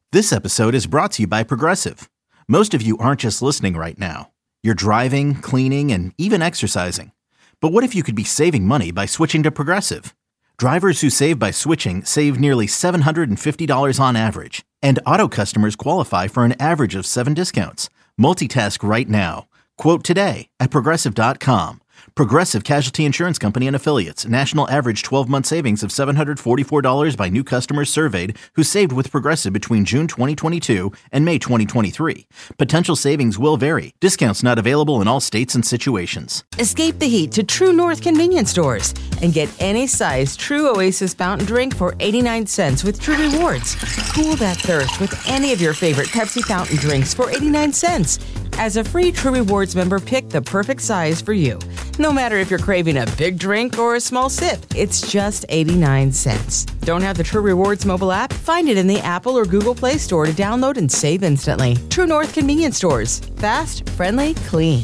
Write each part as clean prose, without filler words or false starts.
This episode is brought to you by Progressive. Most of you aren't just listening right now. You're driving, cleaning, and even exercising. But what if you could be saving money by switching to Progressive? Drivers who save by switching save nearly $750 on average. And auto customers qualify for an average of 7 discounts. Multitask right now. Quote today at Progressive.com. Progressive Casualty Insurance Company and Affiliates. National average 12-month savings of $744 by new customers surveyed who saved with Progressive between June 2022 and May 2023. Potential savings will vary. Discounts not available in all states and situations. Escape the heat to True North convenience stores and get any size True Oasis fountain drink for 89 cents with True Rewards. Cool that thirst with any of your favorite Pepsi fountain drinks for 89 cents. As a free True Rewards member, pick the perfect size for you. No matter if you're craving a big drink or a small sip, it's just 89 cents. Don't have the True Rewards mobile app? Find it in the Apple or Google Play Store to download and save instantly. True North convenience stores. Fast, friendly, clean.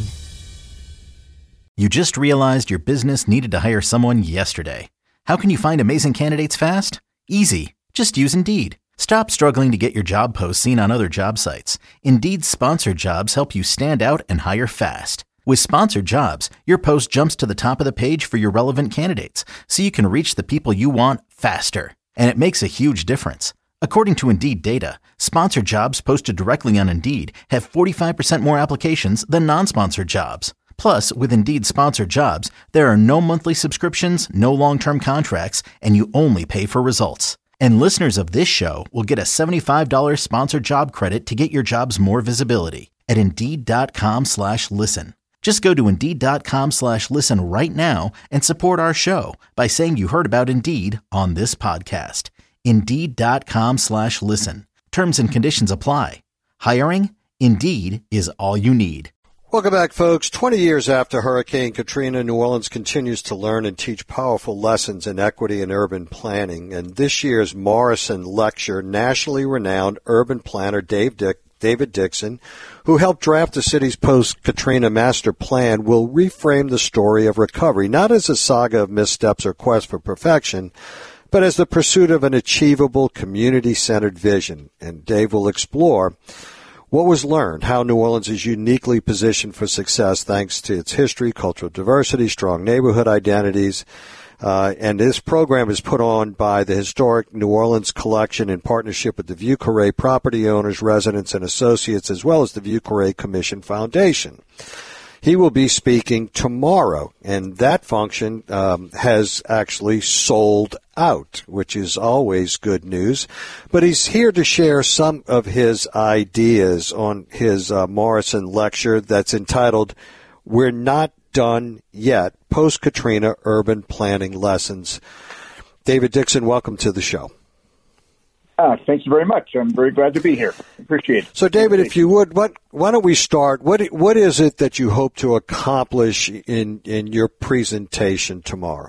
You just realized your business needed to hire someone yesterday. How can you find amazing candidates fast? Easy. Just use Indeed. Stop struggling to get your job posts seen on other job sites. Indeed's sponsored jobs help you stand out and hire fast. With sponsored jobs, your post jumps to the top of the page for your relevant candidates, so you can reach the people you want faster. And it makes a huge difference. According to Indeed data, sponsored jobs posted directly on Indeed have 45% more applications than non-sponsored jobs. Plus, with Indeed sponsored jobs, there are no monthly subscriptions, no long-term contracts, and you only pay for results. And listeners of this show will get a $75 sponsored job credit to get your jobs more visibility at Indeed.com/listen. Just go to Indeed.com/listen right now and support our show by saying you heard about Indeed on this podcast. Indeed.com/listen. Terms and conditions apply. Hiring? Indeed is all you need. Welcome back, folks. 20 years after Hurricane Katrina, New Orleans continues to learn and teach powerful lessons in equity and urban planning. And this year's Morrison Lecture, nationally renowned urban planner David Dixon, who helped draft the city's post-Katrina master plan, will reframe the story of recovery, not as a saga of missteps or quest for perfection, but as the pursuit of an achievable, community-centered vision. And Dave will explore what was learned, how New Orleans is uniquely positioned for success thanks to its history, cultural diversity, strong neighborhood identities. And this program is put on by the Historic New Orleans Collection in partnership with the Vieux Carré property owners, residents, and associates, as well as the Vieux Carré Commission Foundation. He will be speaking tomorrow, and that function has actually sold out, which is always good news. But he's here to share some of his ideas on his Morrison Lecture that's entitled, We're Not Done Yet, Post-Katrina Urban Planning Lessons. David Dixon, welcome to the show. Thank you very much. I'm very glad to be here. Appreciate it. So, David, if you would, why don't we start? What is it that you hope to accomplish in your presentation tomorrow?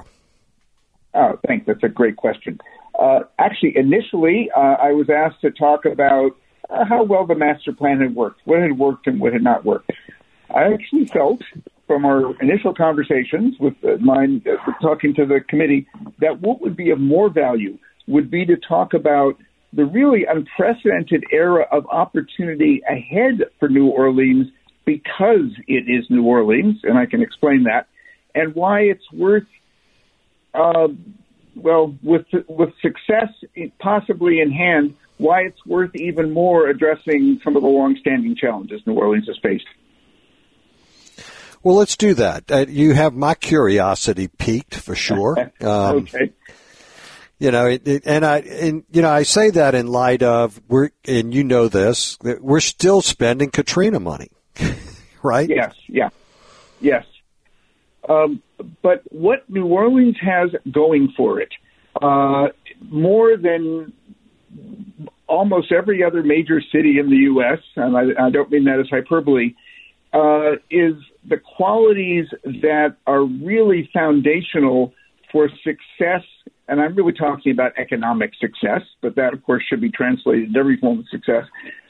Oh, thanks. That's a great question. Actually, initially, I was asked to talk about how well the master plan had worked, what had worked and what had not worked. I actually felt from our initial conversations with talking to the committee that what would be of more value would be to talk about the really unprecedented era of opportunity ahead for New Orleans because it is New Orleans, and I can explain that, and why it's worth, with success possibly in hand, why it's worth even more addressing some of the longstanding challenges New Orleans has faced. Well, let's do that. You have my curiosity piqued for sure. Okay. I say that in light of and you know this, that we're still spending Katrina money, right? Yes. But what New Orleans has going for it, more than almost every other major city in the U.S., and I don't mean that as hyperbole, is the qualities that are really foundational for success. And I'm really talking about economic success, but that, of course, should be translated to every form of success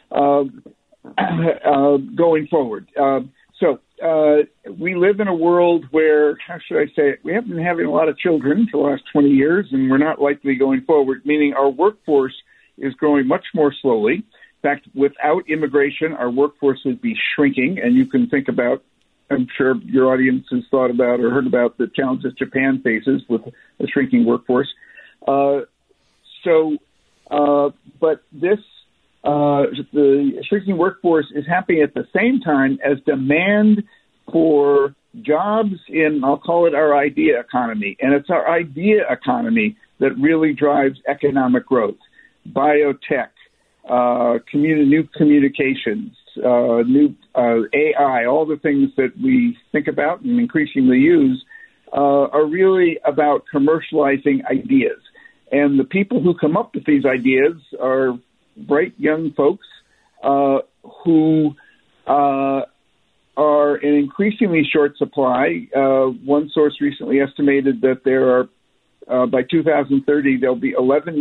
going forward. So we live in a world where, how should I say it, we haven't been having a lot of children for the last 20 years, and we're not likely going forward, meaning our workforce is growing much more slowly. In fact, without immigration, our workforce would be shrinking, and you can think about, I'm sure your audience has thought about or heard about the challenges Japan faces with a shrinking workforce. But the shrinking workforce is happening at the same time as demand for jobs in, I'll call it our idea economy. And it's our idea economy that really drives economic growth. Biotech, new communications, new AI, all the things that we think about and increasingly use are really about commercializing ideas. And the people who come up with these ideas are bright young folks who are in increasingly short supply. One source recently estimated that there are, by 2030, there'll be 11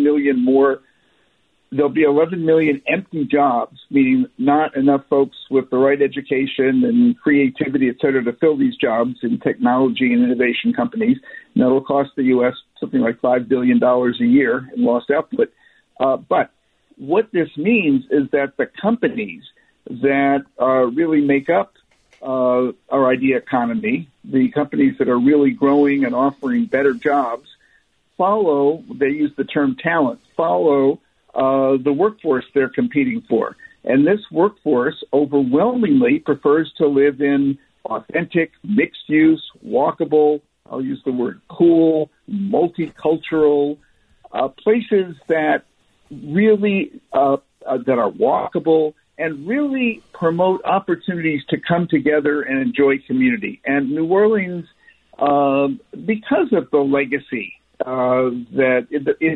million empty jobs, meaning not enough folks with the right education and creativity, et cetera, to fill these jobs in technology and innovation companies. And that'll cost the U.S. something like $5 billion a year in lost output. But what this means is that the companies that really make up our idea economy, the companies that are really growing and offering better jobs, follow, they use the term talent, follow the workforce they're competing for. And this workforce overwhelmingly prefers to live in authentic, mixed-use, walkable, I'll use the word cool, multicultural places that really that are walkable and really promote opportunities to come together and enjoy community. And New Orleans, because of the legacy that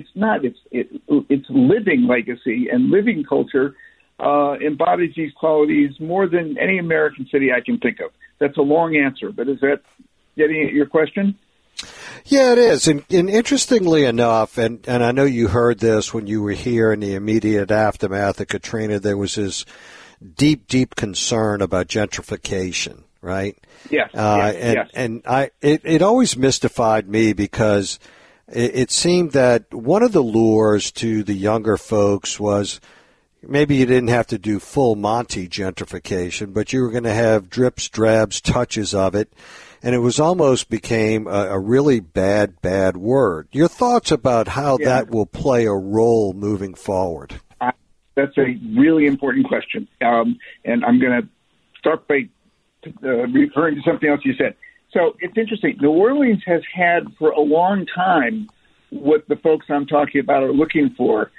it's living legacy and living culture embodies these qualities more than any American city I can think of. That's a long answer, but is that getting at your question? Yeah, it is. And interestingly enough, and I know you heard this when you were here in the immediate aftermath of Katrina, there was this deep, deep concern about gentrification, right? Yes. Yes. It always mystified me because it seemed that one of the lures to the younger folks was maybe you didn't have to do full Monty gentrification, but you were going to have drips, drabs, touches of it. And it was almost became a really bad word. Your thoughts about how that will play a role moving forward? That's a really important question. And I'm going to start by referring to something else you said. So it's interesting. New Orleans has had for a long time what the folks I'm talking about are looking for.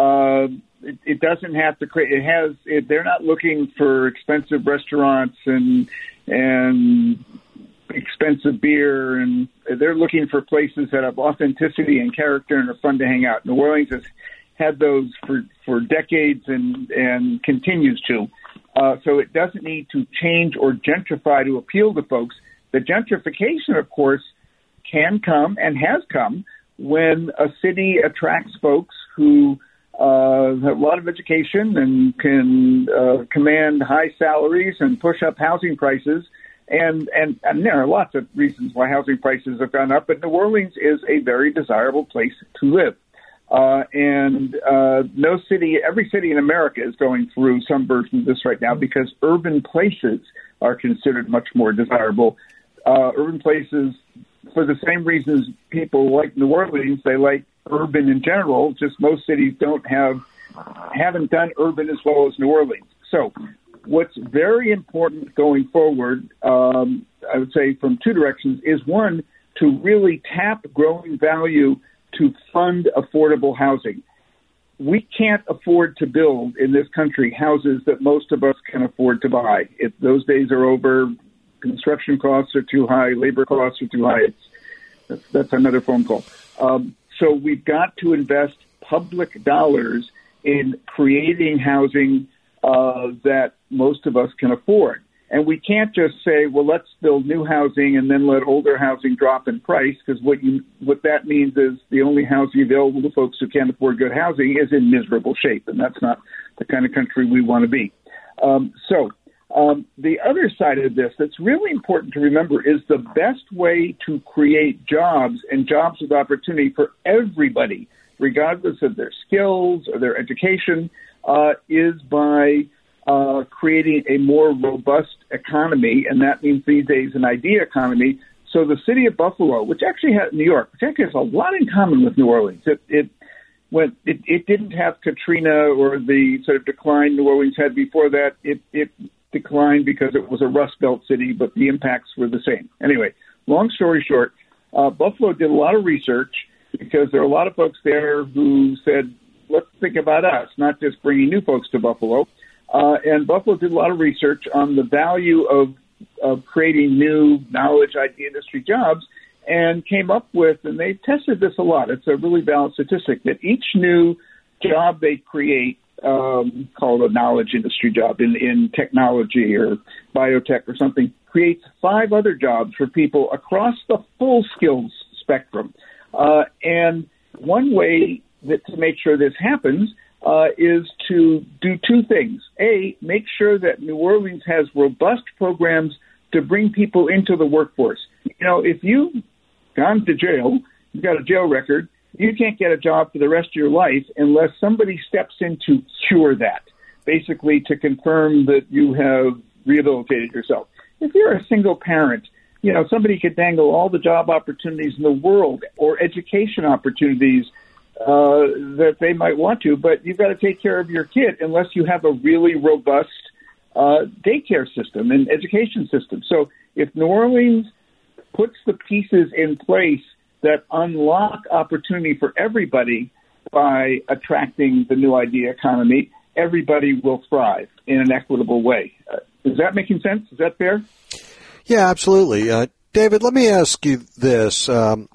It doesn't have to create. They're not looking for expensive restaurants and expensive beer, and they're looking for places that have authenticity and character and are fun to hang out. New Orleans has had those for decades and continues to. So it doesn't need to change or gentrify to appeal to folks. The gentrification, of course, can come and has come when a city attracts folks who have a lot of education and can command high salaries and push up housing prices. And there are lots of reasons why housing prices have gone up, but New Orleans is a very desirable place to live. Every city in America is going through some version of this right now because urban places are considered much more desirable. Urban places, for the same reasons people like New Orleans, they like urban in general, just most cities haven't done urban as well as New Orleans. So what's very important going forward, I would say from two directions, is one, to really tap growing value to fund affordable housing. We can't afford to build in this country houses that most of us can afford to buy. Those days are over. Construction costs are too high. Labor costs are too high. That's another phone call. So we've got to invest public dollars in creating housing that most of us can afford. And we can't just say, well, let's build new housing and then let older housing drop in price, because what that means is the only housing available to folks who can't afford good housing is in miserable shape, and that's not the kind of country we want to be. The other side of this that's really important to remember is the best way to create jobs and jobs with opportunity for everybody, regardless of their skills or their education, is by creating a more robust economy, and that means these days an idea economy. So the city of Buffalo, which actually has New York, which actually has a lot in common with New Orleans. It didn't have Katrina or the sort of decline New Orleans had before that. It declined because it was a Rust Belt city, but the impacts were the same. Anyway, long story short, Buffalo did a lot of research because there are a lot of folks there who said, let's think about us, not just bringing new folks to Buffalo. And Buffalo did a lot of research on the value of creating new knowledge, idea industry jobs, and came up with, and they tested this a lot, it's a really valid statistic, that each new job they create, called a knowledge industry job in technology or biotech or something, creates 5 other jobs for people across the full skills spectrum. And one way to make sure this happens is to do 2 things. A, make sure that New Orleans has robust programs to bring people into the workforce. You know, if you've gone to jail, you've got a jail record, you can't get a job for the rest of your life unless somebody steps in to cure that, basically to confirm that you have rehabilitated yourself. If you're a single parent, you know, somebody could dangle all the job opportunities in the world or education opportunities that they might want to, but you've got to take care of your kid unless you have a really robust daycare system and education system. So if New Orleans puts the pieces in place that unlock opportunity for everybody by attracting the new idea economy, everybody will thrive in an equitable way. Is that making sense? Is that fair? Yeah, absolutely. David, let me ask you this.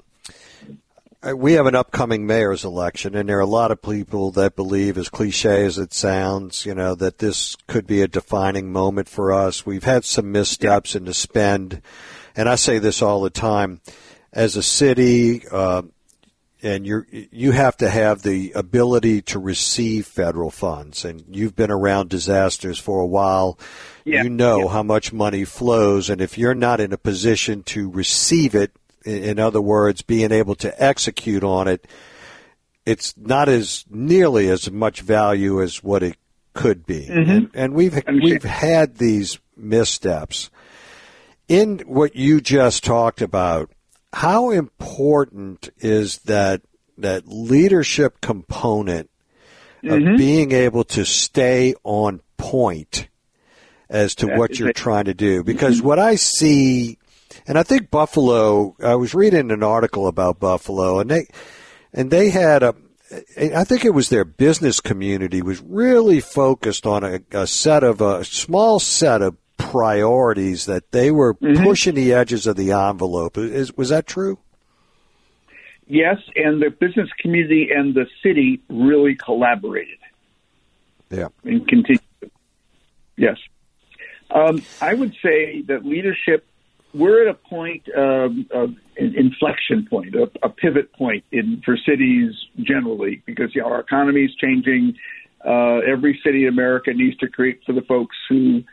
We have an upcoming mayor's election, and there are a lot of people that believe, as cliche as it sounds, you know, that this could be a defining moment for us. We've had some missteps in the spend, and I say this all the time. As a city, and you have to have the ability to receive federal funds, and you've been around disasters for a while. Yeah. You know how much money flows, and if you're not in a position to receive it, in other words, being able to execute on it, it's not as nearly as much value as what it could be. Mm-hmm. And we've had these missteps. In what you just talked about, how important is that leadership component of being able to stay on point as to what you're trying to do? Because what I see, and I think Buffalo, I was reading an article about Buffalo, and they had I think it was their business community was really focused on a small set of priorities that they were pushing the edges of the envelope. Was that true? Yes, and the business community and the city really collaborated. Yeah. And continue. Yes. I would say that leadership, we're at a point of an inflection point, a pivot point for cities generally, because our economy is changing. Every city in America needs to compete for the folks who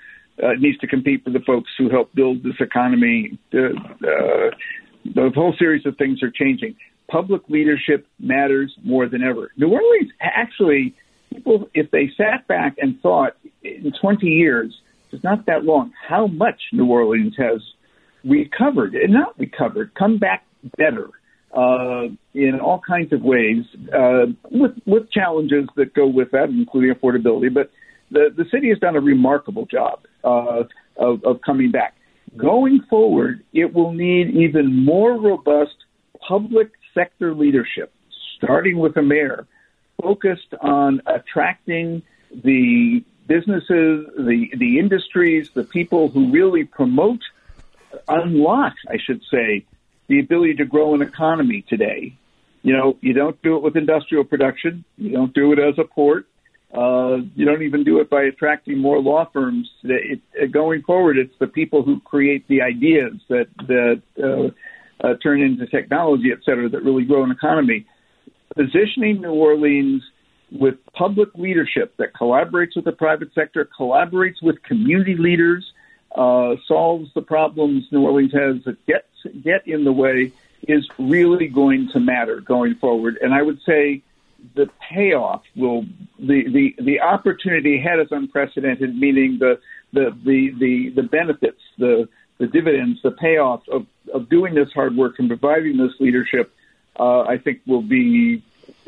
help build this economy. The whole series of things are changing. Public leadership matters more than ever. New Orleans, actually, people, if they sat back and thought in 20 years, it's not that long, how much New Orleans has recovered, and not recovered, come back better in all kinds of ways, with challenges that go with that, including affordability. But the city has done a remarkable job of coming back. Going forward, it will need even more robust public sector leadership, starting with a mayor, focused on attracting the businesses, the industries, the people who really unlock, I should say, the ability to grow an economy today. You know, you don't do it with industrial production. You don't do it as a port. You don't even do it by attracting more law firms. Going forward, it's the people who create the ideas that turn into technology, et cetera, that really grow an economy. Positioning New Orleans with public leadership that collaborates with the private sector, collaborates with community leaders, solves the problems New Orleans has that get in the way, is really going to matter going forward. And I would say the payoff will the opportunity ahead is unprecedented, meaning the benefits, the dividends, the payoff of doing this hard work and providing this leadership, I think will be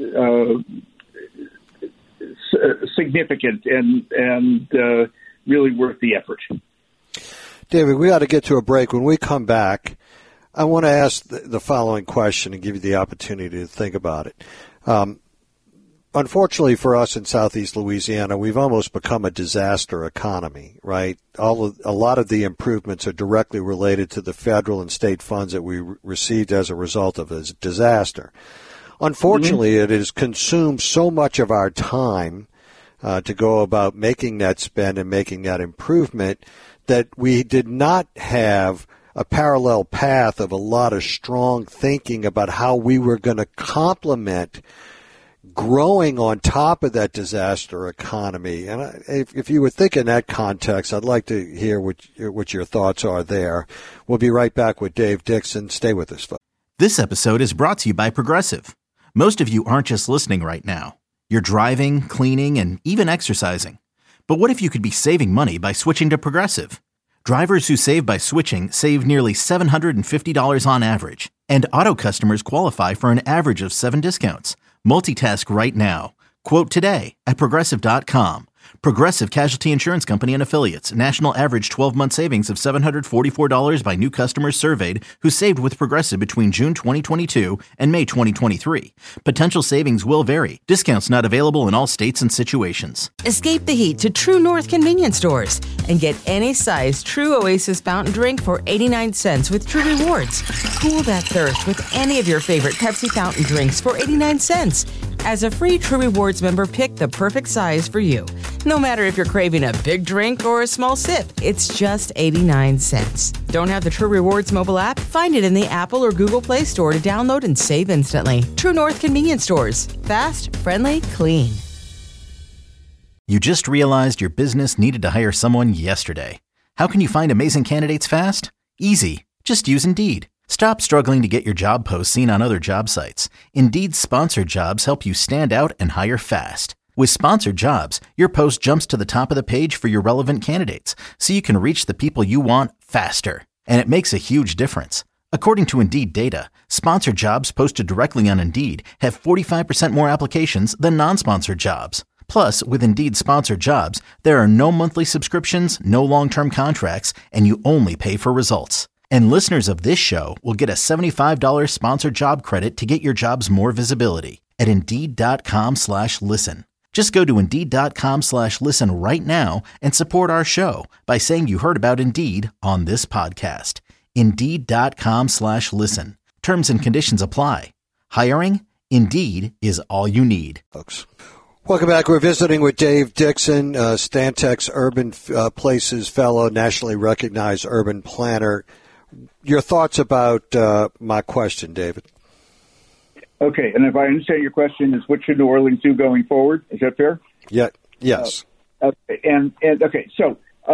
significant and really worth the effort. David, we got to get to a break. When we come back, I want to ask the following question and give you the opportunity to think about it. Unfortunately for us in Southeast Louisiana, we've almost become a disaster economy, right? A lot of the improvements are directly related to the federal and state funds that we received as a result of this disaster. Unfortunately, it has consumed so much of our time to go about making that spend and making that improvement that we did not have a parallel path of a lot of strong thinking about how we were going to complement growing on top of that disaster economy. And if you would think in that context, I'd like to hear what your thoughts are there. We'll be right back with Dave Dixon. Stay with us, folks. This episode is brought to you by Progressive. Most of you aren't just listening right now. You're driving, cleaning, and even exercising. But what if you could be saving money by switching to Progressive? Drivers who save by switching save nearly $750 on average, and auto customers qualify for an average of 7 discounts. Multitask right now. Quote today at Progressive.com. Progressive Casualty Insurance Company and Affiliates. National average 12-month savings of $744 by new customers surveyed who saved with Progressive between June 2022 and May 2023. Potential savings will vary. Discounts not available in all states and situations. Escape the heat to True North convenience stores and get any size True Oasis fountain drink for 89 cents with True Rewards. Cool that thirst with any of your favorite Pepsi fountain drinks for 89 cents. As a free True Rewards member, pick the perfect size for you. No matter if you're craving a big drink or a small sip, it's just 89 cents. Don't have the True Rewards mobile app? Find it in the Apple or Google Play Store to download and save instantly. True North convenience stores. Fast, friendly, clean. You just realized your business needed to hire someone yesterday. How can you find amazing candidates fast? Easy. Just use Indeed. Stop struggling to get your job posts seen on other job sites. Indeed's sponsored jobs help you stand out and hire fast. With sponsored jobs, your post jumps to the top of the page for your relevant candidates, so you can reach the people you want faster. And it makes a huge difference. According to Indeed data, sponsored jobs posted directly on Indeed have 45% more applications than non-sponsored jobs. Plus, with Indeed sponsored jobs, there are no monthly subscriptions, no long-term contracts, and you only pay for results. And listeners of this show will get a $75 sponsored job credit to get your jobs more visibility at Indeed.com/listen. Just go to Indeed.com/listen right now and support our show by saying you heard about Indeed on this podcast. Indeed.com/listen. Terms and conditions apply. Hiring? Indeed is all you need. Folks. Welcome back. We're visiting with Dave Dixon, Stantec's Urban Places Fellow, nationally recognized urban planner. Your thoughts about my question, David? Okay, and if I understand your question, is what should New Orleans do going forward? Is that fair? Yeah. Yes. And okay, so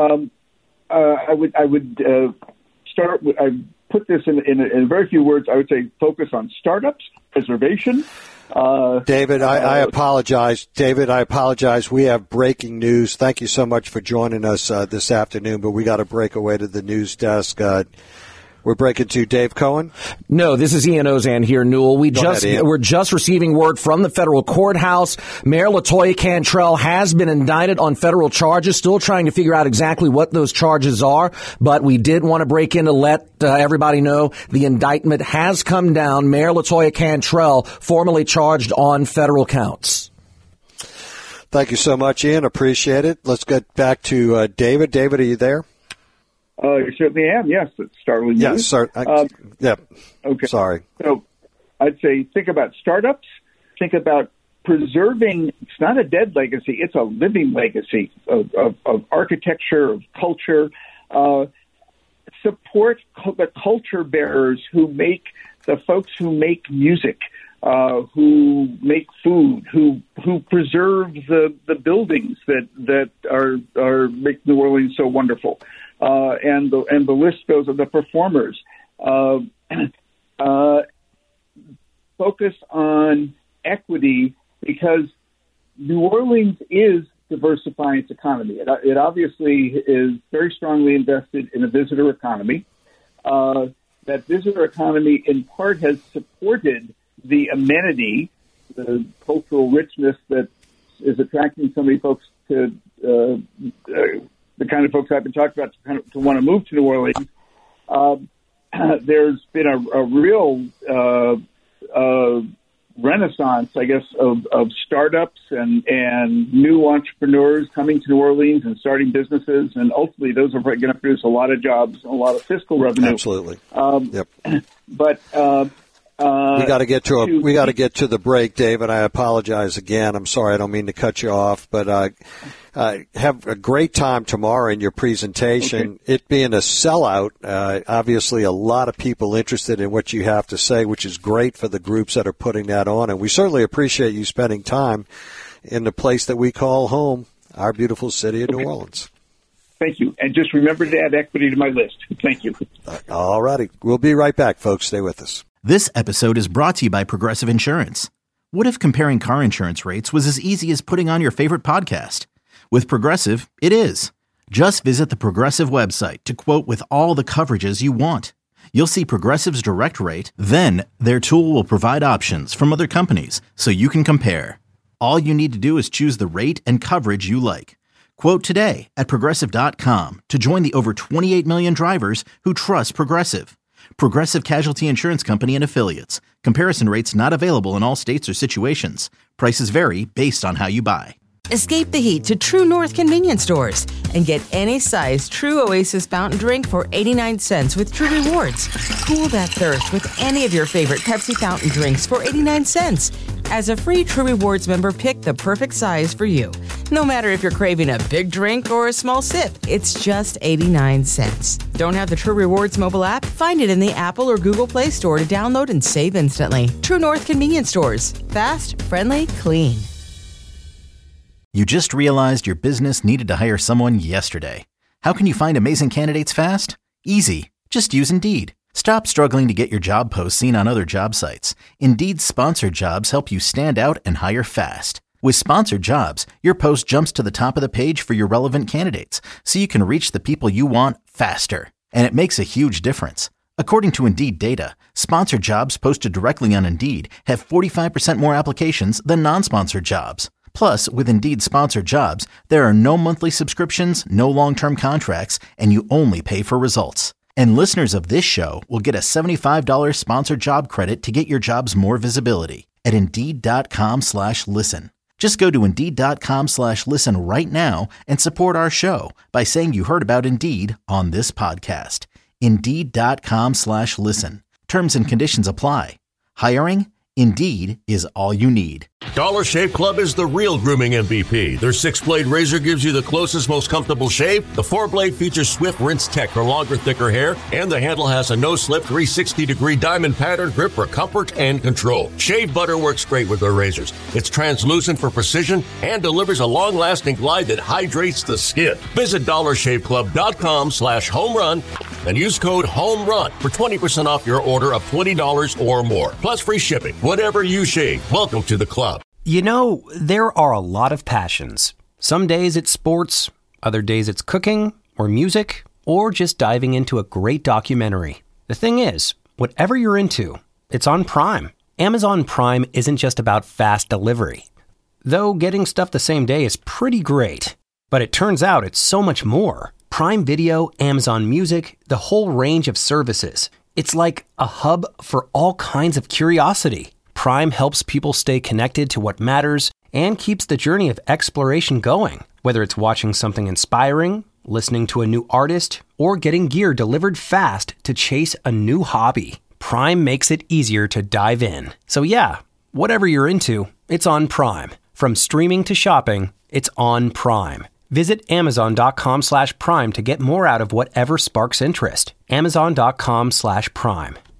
I would start with, I put this in very few words. I would say focus on startups, preservation. David, I apologize. David, I apologize. We have breaking news. Thank you so much for joining us this afternoon, but we got to break away to the news desk. We're breaking to Dave Cohen. No, this is Ian Ozan here, Newell. We're just receiving word from the federal courthouse. Mayor LaToya Cantrell has been indicted on federal charges, still trying to figure out exactly what those charges are. But we did want to break in to let everybody know the indictment has come down. Mayor LaToya Cantrell formally charged on federal counts. Thank you so much, Ian. Appreciate it. Let's get back to David. David, are you there? You certainly am, yes. It's Startling News. Yes, sir. Yeah. Okay. Sorry. So I'd say think about startups. Think about preserving. It's not a dead legacy. It's a living legacy of architecture, of culture. Support the culture bearers who make the folks who make music, who make food, who preserve the buildings that are make New Orleans so wonderful. And the list goes of the performers. Focus on equity because New Orleans is diversifying its economy. It obviously is very strongly invested in a visitor economy. That visitor economy, in part, has supported the amenity, the cultural richness that is attracting so many folks to the kind of folks I've been talking about to want to move to New Orleans. There's been a real renaissance, I guess, of startups and new entrepreneurs coming to New Orleans and starting businesses, and ultimately those are going to produce a lot of jobs and a lot of fiscal revenue. Absolutely. Yep. But we got to get to the break, David. I apologize again. I'm sorry. I don't mean to cut you off, but have a great time tomorrow in your presentation. Okay. It being a sellout, obviously a lot of people interested in what you have to say, which is great for the groups that are putting that on. And we certainly appreciate you spending time in the place that we call home, our beautiful city of New Orleans. Thank you. And just remember to add equity to my list. Thank you. All righty. We'll be right back, folks. Stay with us. This episode is brought to you by Progressive Insurance. What if comparing car insurance rates was as easy as putting on your favorite podcast? With Progressive, it is. Just visit the Progressive website to quote with all the coverages you want. You'll see Progressive's direct rate, then their tool will provide options from other companies so you can compare. All you need to do is choose the rate and coverage you like. Quote today at Progressive.com to join the over 28 million drivers who trust Progressive. Progressive Casualty Insurance Company and Affiliates. Comparison rates not available in all states or situations. Prices vary based on how you buy. Escape the heat to True North convenience stores and get any size True Oasis fountain drink for 89 cents with True Rewards. Cool that thirst with any of your favorite Pepsi fountain drinks for 89 cents. As a free True Rewards member, pick the perfect size for you. No matter if you're craving a big drink or a small sip, it's just 89 cents. Don't have the True Rewards mobile app? Find it in the Apple or Google Play Store to download and save instantly. True North convenience stores. Fast, friendly, clean. You just realized your business needed to hire someone yesterday. How can you find amazing candidates fast? Easy. Just use Indeed. Stop struggling to get your job posts seen on other job sites. Indeed's sponsored jobs help you stand out and hire fast. With sponsored jobs, your post jumps to the top of the page for your relevant candidates, so you can reach the people you want faster. And it makes a huge difference. According to Indeed data, sponsored jobs posted directly on Indeed have 45% more applications than non-sponsored jobs. Plus, with Indeed sponsored jobs, there are no monthly subscriptions, no long-term contracts, and you only pay for results. And listeners of this show will get a $75 sponsored job credit to get your jobs more visibility at Indeed.com/listen. Just go to Indeed.com/listen right now and support our show by saying you heard about Indeed on this podcast. Indeed.com/listen. Terms and conditions apply. Hiring? Indeed is all you need. Dollar Shave Club is the real grooming MVP. Their 6-blade razor gives you the closest, most comfortable shave. The 4-blade features swift rinse tech for longer, thicker hair. And the handle has a no-slip 360-degree diamond pattern grip for comfort and control. Shave butter works great with their razors. It's translucent for precision and delivers a long-lasting glide that hydrates the skin. Visit DollarShaveClub.com/homerun and use code HOMERUN for 20% off your order of $20 or more. Plus free shipping. Whatever you shave, welcome to the club. You know, there are a lot of passions. Some days it's sports, other days it's cooking or music, or just diving into a great documentary. The thing is, whatever you're into, it's on Prime. Amazon Prime isn't just about fast delivery. Though getting stuff the same day is pretty great. But it turns out it's so much more. Prime Video, Amazon Music, the whole range of services. It's like a hub for all kinds of curiosity. Prime helps people stay connected to what matters and keeps the journey of exploration going. Whether it's watching something inspiring, listening to a new artist, or getting gear delivered fast to chase a new hobby, Prime makes it easier to dive in. So yeah, whatever you're into, it's on Prime. From streaming to shopping, it's on Prime. Visit Amazon.com/Prime to get more out of whatever sparks interest. Amazon.com/Prime.